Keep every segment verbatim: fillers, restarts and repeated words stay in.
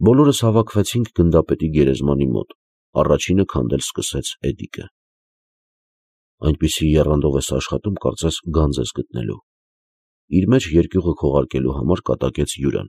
Բոլորս հավաքվեցինք գնդապետի գերեզմանի մոտ, առաջինը քանդել սկսեց Էդիկը։ Այնպիսի եռանդով ես աշխատում, կարծես գանձ ես գտնելու։ Իր մեջ երկյուղը քողարկելու համար կատակեց Յուրան։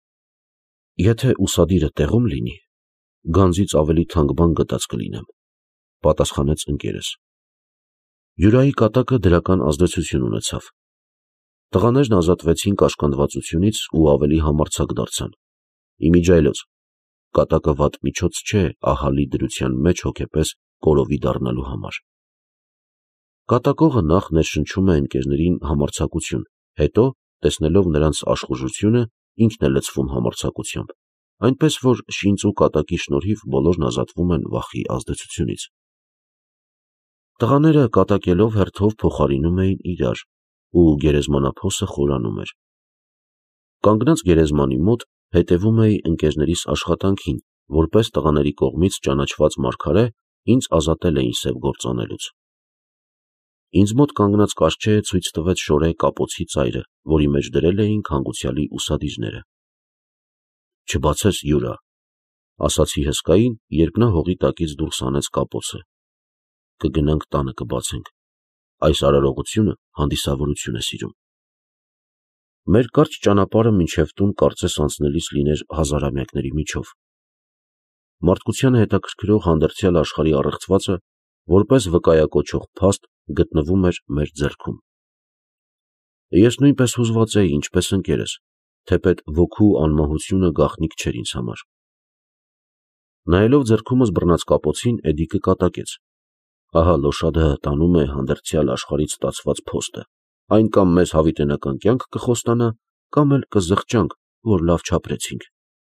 Եթե ուսադիրը տեղում լինի, գանձից ավելի թանկ բան գտած կլինեմ, պատասխանեց ընկերս։ Յուրայի կատակը դրական ազդեցություն ունեցավ։ Տղաներն ազատվեցին կաշկանդվածությունից ու ավելի համարձակ դարձան։ Իմիջայլոց, կատակը վատ միջոց չէ ահալի դրության մեջ հոգեպես կորովի դառնալու համար։ Կատակողը նախ ներշնչում է ընկերներին համարձակություն, հետո, տեսնելով նրանց աշխուժությունը, ինքն է լցվում համարձակությամբ, այնպես որ շինծ ու կատակի շնորհիվ բոլորն ազատվում են վախի ազդեցությունից։ Տղաները կատակելով հերթով փոխարինում էին իրար, ու գերեզմանափոսը խորանում էր։ Կանգնած գերեզմանի մոտ հետևում էի ընկերներիս աշխատանքին, որպես տղաների կողմից ճանաչված մարգարե ինձ ազատել էին սև գործ անելուց։ Ինձ մոտ կանգնած կաշչեը ցույց տվեց շորե կապոցի ծայրը, որի մեջ դրել էին հանգուցյալի ուսադիրները։ «Չբացես, Յուրա», ասացի հսկային, երբ նա հողի տակից դուրս հանեց կապոցը։ «Կգնանք տանը կբացենք, այս արարողությունը հանդիսավորություն է սիրում»։ Մեր կարճ ճանապարհը մինչև տուն կարծես անցնելիս լիներ հազարամյակների միջով։ Մարդկությանը հետաքրքրող հանդերձյալ աշխարհի առեղծվածը, որպես վկայակոչող փաստ, գտնվում էր մեր ձեռքում։ Ես նույնպես հուզված էի, ինչպես ընկերս, թեպետ ոգու անմահությունը գաղտնիք չէր ինձ համար։ Նայելով ձեռքումս բռնած կապոցին, Էդիկը կատակեց. «Ահա Լոշադը տանում է հանդերձյալ աշխարհից ստացված փոստը, այն կամ մեզ հավիտենական կյանք կխոստանա, կամ էլ կզղջանք, որ լավ չապրեցինք»։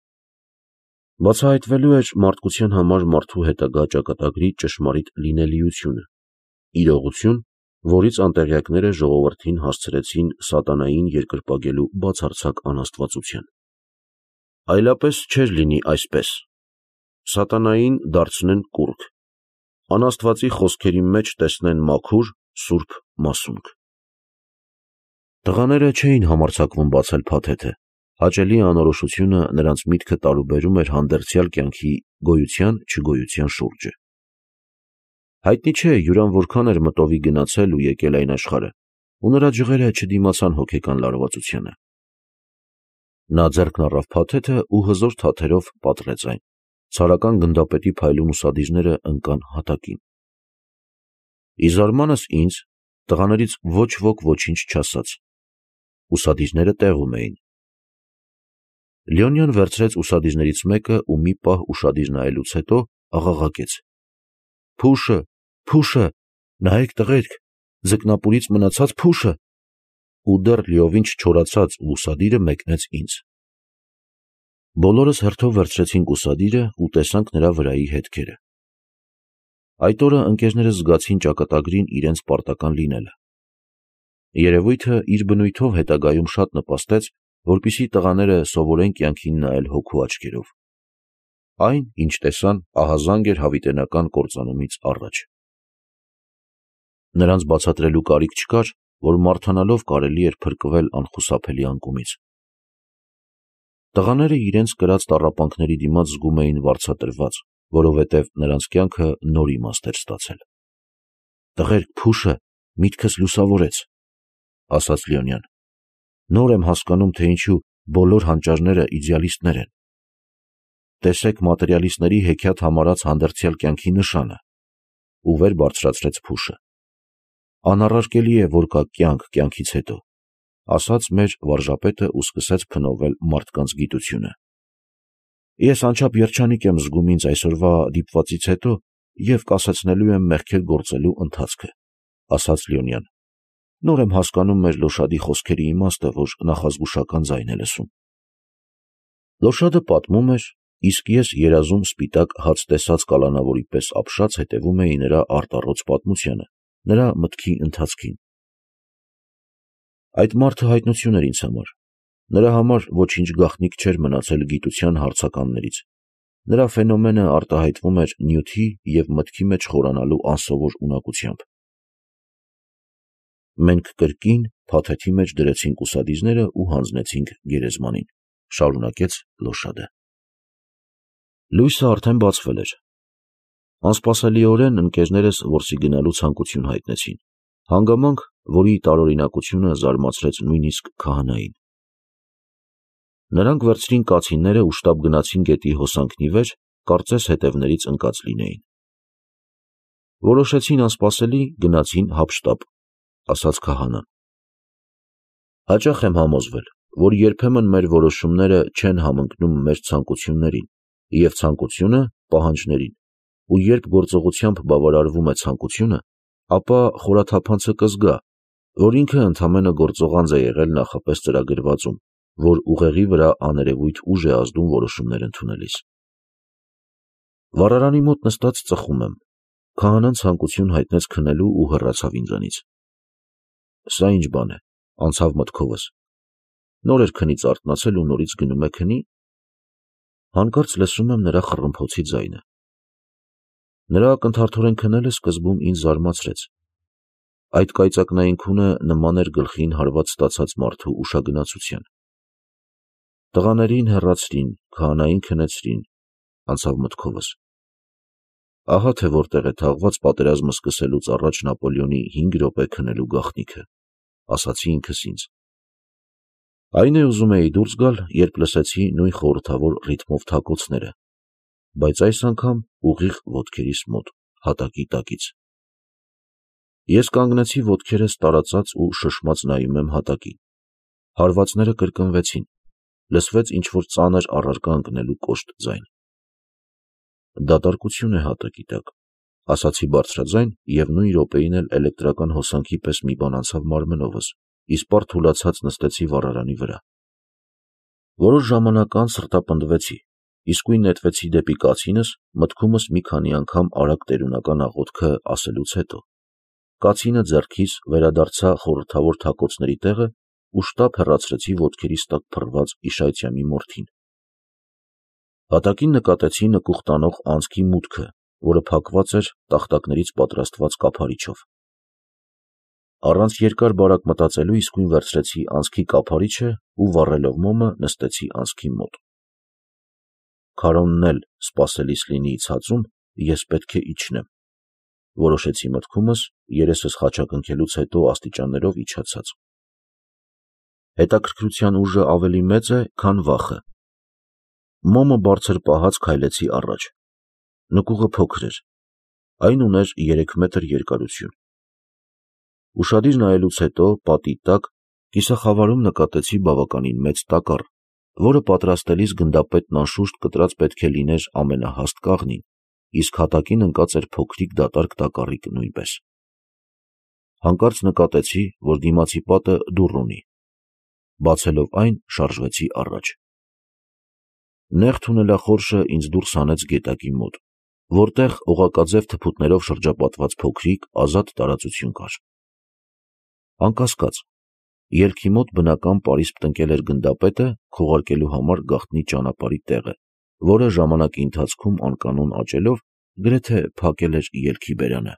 Բացահայտվելու էր մարդկության համար մարդու հետագա ճակատագրի ճշմարիտ լինելիությունը, իրողություն, որից անտեղյակները ժողովրդին հասցրեցին սատանային երկրպագելու բացարձակ անաստվածության։ Այլապես չէր լինի այսպես. սատանային դարձնեն կուռք, անաստվածի խոսքերի մեջ տեսնեն մաքուր, սուրբ մասունք։ Տղաները չէին համարձակվում բացել փաթեթը, հաճելի անորոշությունը նրանց միտքը տարուբերում էր հանդերձյալ կյանքի գոյության չգոյության շուրջը։ Հայտնի չէ Յուրան որքան էր մտովի գնացել ու եկել այն աշխարհը, ու նրա ջղերը չդիմացան հոգեկան լարվածությանը։ Նա ձեռքն առավ փաթեթը ու հզոր թաթերով պատռեց այն։ Ցարական գնդապետի փայլուն ուսադիրները ընկան հատակին։ Ի զարմանս ինձ, տղաներից ոչ ոք ոչինչ չասաց։ Ուսադիրները տեղում էին։ Լյոնյան վերցրեց ուսադիրներից մեկը ու մի պահ ուշադիր նայելուց հետո աղաղակեց. «Փուշը, փուշը, նայեք տղերք, ձկնապուրից մնացած փուշը»։ Ու դեռ լիովին չչորացած ուսադիրը մեկնեց ինձ։ Բոլորս հերթով վերցրեցինք ուսադիրը ու տեսանք նրա վրայի հետքերը։ Այդ օրը ընկերներս զգացին ճակատագրին իրենց պարտական լինելը։ Երևույթը իր բնույթով հետագայում շատ նպաստեց, որպեսզի տղաները սովորեն կյանքին նայել հոգու աչքերով։ Այն, ինչ տեսան, ահազանգ էր հավիտենական կործանումից առաջ։ Նրանց բացատրելու կարիք չկար, որ մարդանալով կարելի էր փրկվել անխուսափելի անկումից։ Տղաները իրենց կրած տառապանքների դիմաց զգում էին վարձատրված, որովհետև նրանց կյանքը նոր իմաստ էր ստացել։ «Տղերք, փուշը միտքս լուսավորեց», ասաց Լյոնյան։ «Նոր եմ հասկանում, թե ինչու բոլոր հանճարները իդեալիստներ են։ Տեսեք մատերիալիստների հեքիաթ համարած հանդերձյալ կյանքի նշանը», ու վեր բարձրացրեց փուշը։ «Անառարկելի է, որ կա կյանք կյանքից հետո», ասաց մեր վարժապետը ու սկսեց փնովել մարդկանց գիտությունը։ «Ես անչափ երջանիկ եմ զգում ինձ այսօրվա դիպվածից հետո և կասեցնելու եմ մեղքեր գործելու ընթացքը», ասաց Լյոնյան։ «Նոր եմ հասկանում մեր Լոշադի խոսքերի իմաստը, որ նախազգուշական ձայն է լսում»։ Լոշադը պատմում էր, իսկ ես երազում սպիտակ հաց տեսած կալանավորի պես ապշած հետևում էի նրա արտառոց պատմությանը, նրա մտքի ընթացքին։ Այդ մարդը հայտնություն էր ինձ համար։ Նրա համար ոչինչ գաղտնիք չէր մնացել գիտության հարցականներից։ Նրա ֆենոմենը արտահայտվում էր նյութի և մտքի մեջ խորանալու անսովոր ունակությամբ։ Մենք կրկին փաթեթի մեջ դրեցինք ուսադիրները ու հանձնեցինք գերեզմանին, շարունակեց Լոշադը։ Լույսը արդեն բացվել էր։ Անսպասելիորեն ընկերներս որսի գնալու ցանկություն հայտնեցին, հանգամանք, որի տարօրինակությունը զարմացրեց նույնիսկ քահանային։ Նրանք վերցրին կացինները ու շտապ գնացին գետի հոսանքնի վեր, կարծես հետևներից ընկած լինեին։ Որոշեցին անսպասելի, գնացին հափշտապ, ասաց քահանան։ Հաճախ եմ համոզվել, որ երբեմն մեր որոշումները չեն համընկնում մեր ցանկություններին, և ցանկությունը պահանջներին, ու երբ գործողությամբ բավարարվում է ցանկությունը, ապա խորաթափանցը կզգա, որ ինքը ընդամենը գործողանձ է եղել նախապես ծրագրվածում, որ ուղեղի վրա աներևույթ ուժ է ազդում որոշումներ ընդունելիս։ Վառարանի մոտ նստած ծխում եմ, քահանան ցանկություն հայտնեց քնելու ու հեռացավ ինձանից։ Սա ինչ բան է, անցավ մտքովս։ Նոր էր քնից արթնացել ու նորից գնում է քնի։ Հանկարծ լսում եմ նրա խռմփոցի ձայնը։ Նրա ակնթարթորեն քնելը սկզբում ինձ զարմացրեց։ Այդ կայծակնային քունը նման էր գլխին հարված ստացած մարդու ուշագնացության։ Տղաներին հեռացրին, քահանային քնեցրին, անցավ մտքովս։ Ահա թե որտեղ է թաղված պատերազմը սկսելուց առաջ Նապոլեոնի հինգ րոպե քնելու գաղտնիքը, ասացի ինքս ինձ։ Այն է ուզում էի դուրս գալ, երբ լսեցի նույն խորհրդավոր ռիթմով թակոցները, բայց այս անգամ ուղիղ ոտքերիս մոտ, հատակի տակից։ Ես կանգնեցի ոտքերս տարածած ու շշմած նայում եմ հատակին։ Հարվածները կրկնվեցին, լսվեց ինչ-որ ծանր առարկա ընկնելու կոշտ ձայն։ Դատարկություն է հատակի տակ, ասացի բարձրաձայն, և նույն րոպեին էլ էլեկտրական հոսանքի պես մի բան անցավ մարմնովս, իսպառ թուլացած նստեցի վառարանի վրա։ Որոշ ժամանակ անց սրտապնդվեցի, իսկույն նետվեցի դեպի կացինս, մտքումս մի քանի անգամ արագ տերունական աղոթքը ասելուց հետո։ Կացինը ձեռքիս վերադարձա խորհրդավոր թակոցների տեղը ու շտապ հեռացրեցի ոտքերիս տակ փռված իշայթյամի մորթին։ Հատակին նկատեցի նկուղ տանող անցքի մուտքը, որը փակված էր տախտակներից պատրաստված կափարիչով։ Առանց երկար բարակ մտածելու իսկույն վերցրեցի անցքի կափարիչը ու վառելով մոմը նստեցի անցքի մոտ։ Քարոնն էլ սպասելիս լինի ցածում, ես պետք է իջնեմ, որոշեցի մտքումս, երեսս խաչակնքելուց հետո աստիճաններով իջացած։ Հետաքրքրության ուժը ավելի մեծ է, քան վախը։ Մոմը բարձր պահած քայլեցի առաջ։ Նկուղը փոքր էր, այն ուներ երեք մետր երկարություն։ Ուշադիր նայելուց հետո պատի տակ կիսախավարում նկատեցի բավականին մեծ տակառ, որը պատրաստելիս գնդապետն անշուշտ կտրած պետք է լիներ ամենահաստ կաղնին, իսկ հատակին ընկած էր փոքրիկ դատարկ տակառիկ նույնպես։ Հանկարծ նկատեցի, որ դիմացի պատը դուռ ունի։ Բացելով այն, շարժվեցի առաջ։ Նեղ թունելախորշը ինձ դուրս հանեց գետակի մոտ, որտեղ օղակաձև թփուտներով շրջապատված փոքրիկ, ազատ տարածություն կար։ Անկասկած, ելքի մոտ բնական պարիսպ տնկել էր գնդապետը քողարկելու համար գաղտնի ճանապարհի տեղը, որը ժամանակի ընթացքում անկանոն աճելով գրեթե փակել էր ելքի բերանը։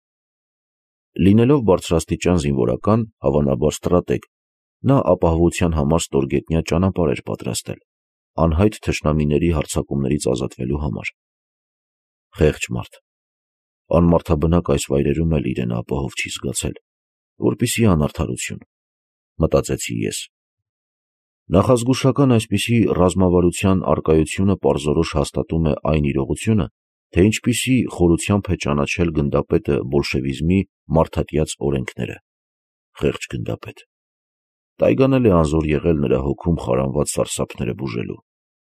Լինելով բարձրաստիճան զինվորական, հավանաբար ստրատեգ, նա ապահովության համար ստորգետնյա ճանապարհ էր պատրաստել, անհայտ թշնամիների հարձակումներից ազատվելու համար։ Խեղճ մարդ, անմարդաբնակ այս վայրերում էլ իրեն ապահով չի զգացել, որպեսզի անարդարություն, մտածեցի ես։ Նախազգուշական այսպիսի ռազմավարության առկայությունը պարզորոշ հաստատում է այն իրողությունը, թե ինչպիսի խորությամբ է ճանաչել գնդապետը բոլշևիզմի մարդատյաց օրենքները։ Խեղճ գնդապետ։ Տայգան էլ է անզոր եղել նրա հոգում խարանված սարսափները բուժելու։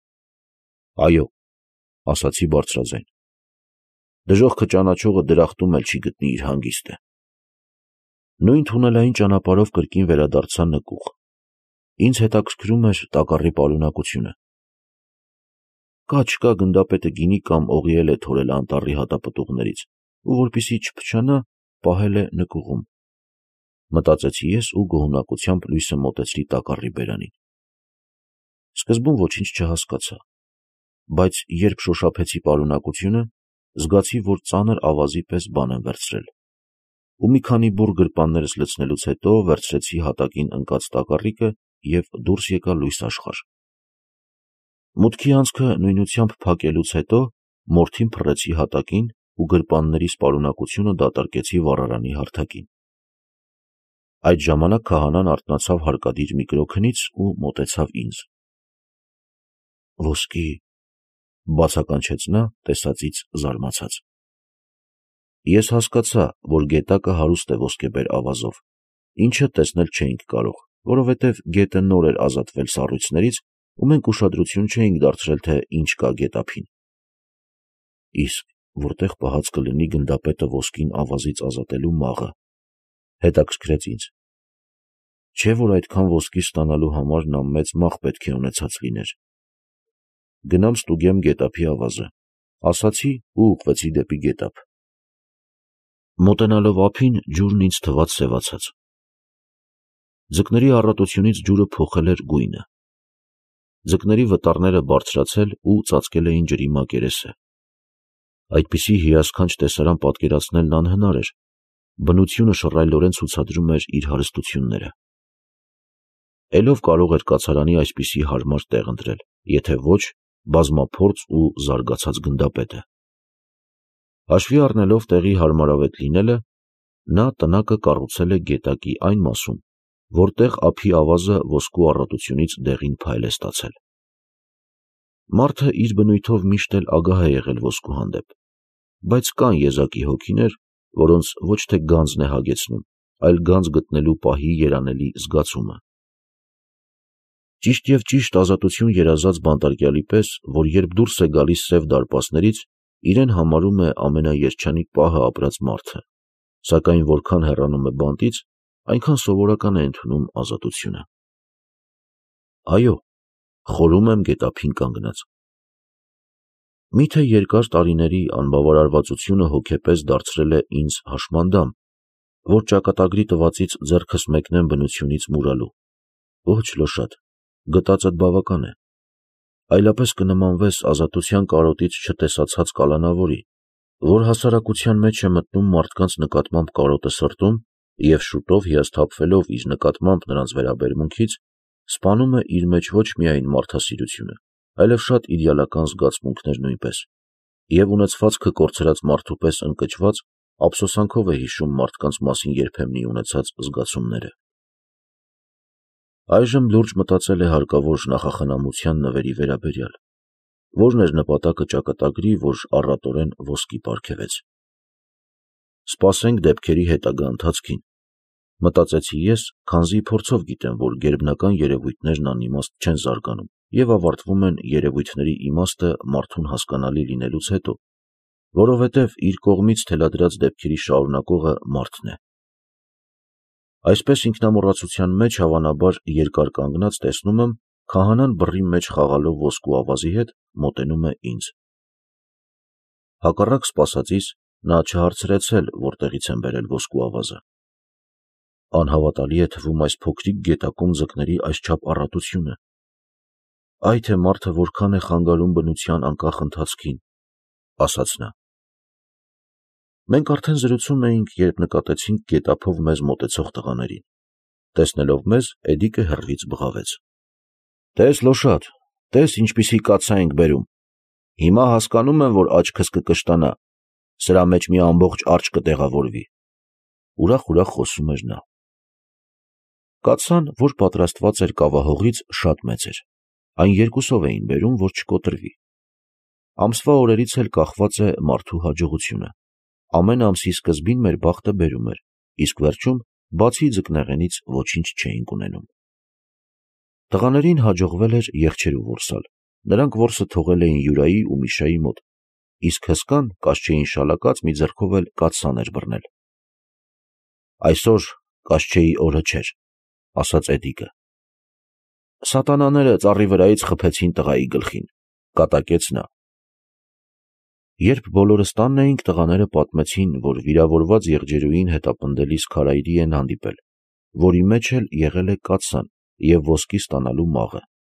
Այո, ասացի բարձրաձայն։ Դժոխքը ճանաչողը դրախտում էլ չի գտնի իր հանգիստը։ Նույն թունելային ճանապարհով կրկին վերադարձա նկուղ։ Ինձ հետաքրքրում էր տակառի պարունակությունը։ Կա չկա գնդապետը գինի կամ օղի է թորել անտառի հատապտուղներից ու որպեսզի չփչանա, պահել է նկուղում, մտածեցի ես ու գոհունակությամբ լույսը մոտեցրի տակառի բերանին։ Սկզբում ոչինչ չհասկացա, բայց երբ շոշափեցի պարունակությունը, զգացի, որ ծանր ավազի պես բան եմ վերցրել, ու մի քանի բուռ գրպաններս լցնելուց հետո վերցրեցի հատակին ընկած տակառիկը և դուրս եկա լույս աշխարհ։ Մուտքի անցքը նույնությամբ փակելուց հետո մորթին փռեցի հատակին ու գրպաններիս պարունակությունը դատարկեցի վառարանի հարթակին։ Այդ ժամանակ քահանան արթնացավ հարկադիր մի կրոքնից ու մոտեցավ ինձ։ Ոսկի, բացականչեց նա տեսածից զարմացած։ Ես հասկացա, որ գետակը հարուստ է ոսկեբեր ավազով, ինչը տեսնել չէինք կարող, որովհետև գետը նոր էր ազատվել սառույցներից ու մենք ուշադրություն չէինք դարձրել, թե ինչ կա գետափին։ Իսկ որտեղ պահած կլինի գնդապետը ոսկին ավազից ազատելու մաղը, հետաքրքրեց ինձ։ Չէ՞ որ այդքան ոսկի ստանալու համար նա մեծ մաղ պետք է ունեցած լիներ։ Գնամ ստուգեմ գետափի ավազը, ասացի ու ուղղվեցի դեպի գետափ։ Մոտենալով ափին ջուրն ինձ թվաց սևացած։ Ձկների առատությունից ջուրը փոխել էր գույնը։ Ձկների վտարները բարձրացել ու ծածկել էին ջրի մակերեսը։ Այդպիսի հիասքանչ տեսարան պատկերացնելն անհնար էր, բնությունը շռայլորեն ցուցադրում էր իր հարստությունները։ Էլով կարող էր կացարանի այսպիսի հարմար տեղ ընտրել, եթե ոչ բազմափորձ ու զարգացած գնդապետը։ Հաշվի առնելով տեղի հարմարավետ լինելը, նա տնակը կառուցել է գետակի այն մասում, որտեղ ափի ավազը ոսկու առատությունից դեղին փայլ է ստացել։ Մարդը իր բնույթով միշտ էլ ագահ է եղել ոսկու հանդեպ, բայց կան եզակի հոգիներ, որոնց ոչ թե գանձն է հագեցնում, այլ գանձ գտնելու պահի երանելի զգացումը։ Ճիշտ և ճիշտ ազատություն երազած բանտարկյալի պես, որ երբ դուրս է գալիս սև դարպասներից, իրեն համարում է ամենաերջանիկ պահը ապրած մարդը, սակայն որքան հեռանում է բանտից, այնքան սովորական է ընդունում ազատությունը։ Այո, խորում եմ գետափին կանգնած։ Միթե երկար տարիների անբավարարվածությունը հոգեպես դարձրել է ինձ հաշմանդամ, որ ճակատագրի տվածից ձեռքս մեկնեմ բնությունից մուրալու։ Ոչ Լոշատ, գտածդ բավական է։ Այլապես կնմանվես ազատության կարոտից չտեսացած կալանավորի, որ հասարակության մեջ է մտնում մարդկանց նկատմամբ կարոտը սրտում և շուտով հիասթափվելով իր նկատմամբ նրանց վերաբերմունքից, սպանում է իր մեջ ոչ միայն մարդասիրությունը, այլև շատ իդեալական զգացմունքներ նույնպես, և ունեցվածքը կորցրած մարդու պես ընկճված, ափսոսանքով է հիշում մարդկանց մասին երբեմնի ունեցած զգացումները։ Այժմ լուրջ մտածել է հարկավոր նախախնամության նվերի վերաբերյալ։ Որն էր նպատակը ճակատագրի, որ առատորեն ոսկի պարգևեց։ Սպասենք դեպքերի հետագա ընթացքին, մտածեցի ես, քանզի փորձով գիտեմ, որ գերբնական երևույթներն անիմաստ չեն զարգանում և ավարտվում են երևույթների իմաստը մարդուն հասկանալի լինելուց հետո, որովհետև իր կողմից թելադրած դեպքերի շարունակողը մարդն է։ Այսպես ինքնամոռացության մեջ հավանաբար երկար կանգնած տեսնում եմ, քահանան բռի մեջ խաղալով ոսկու ավազի հետ մոտենում է ինձ։ Հակառակ սպասածիս, նա չհարցրեց էլ, որտեղից եմ բերել ոսկու ավազը։ Անհավատալի է թվում այս փոքրիկ գետակում ձկների այսչափ առատությունը։ Այ թե մարդը որքան է խանգարում բնության անկախ ընթացքին, ասաց նա։ Մենք արդեն զրուցում էինք, երբ նկատեցինք գետափով մեզ մոտեցող տղաներին։ Տեսնելով մեզ, Էդիկը հեռվից բղավեց. «Տես Լոշատ, տես ինչպիսի կաթսա ենք բերում։ Հիմա հասկանում եմ, որ աչքս կկշտանա, սրա մեջ մի ամբողջ արջը կտեղավորվի»։ Ուրախ-ուրախ խոսում էր նա։ Կաթսան, որ պատրաստված էր կավահողից, շատ մեծ էր։ Այն երկուսով էին բերում, որ չկոտրվի։ Ամսվա օրերից էլ կախված է մարդու հաջողությունը։ Ամեն ամսի սկզբին մեր բախտը բերում էր, իսկ վերջում, բացի ձկնեղենից, ոչինչ չէինք ունենում։ Տղաներին հաջողվել էր եղջերու որսալ։ Նրանք որսը թողել էին Յուրայի ու Միշայի մոտ, իսկ հսկան Կասչեին շալակած մի ձեռքով էլ կաթսան էր բռնել։ Այսօր Կասչեի օրը չէր, ասաց Էդիկը։ Սատանաները ծառի վրայից խփեցին տղայի գլխին, կատակեց նա։ Երբ բոլորս տանն էինք, տղաները պատմեցին, որ վիրավորված եղջերուին հետապնդելիս քարայրի են հանդիպել, որի մեջ էլ եղել է կաթսան և ոսկի ստանալու մաղը։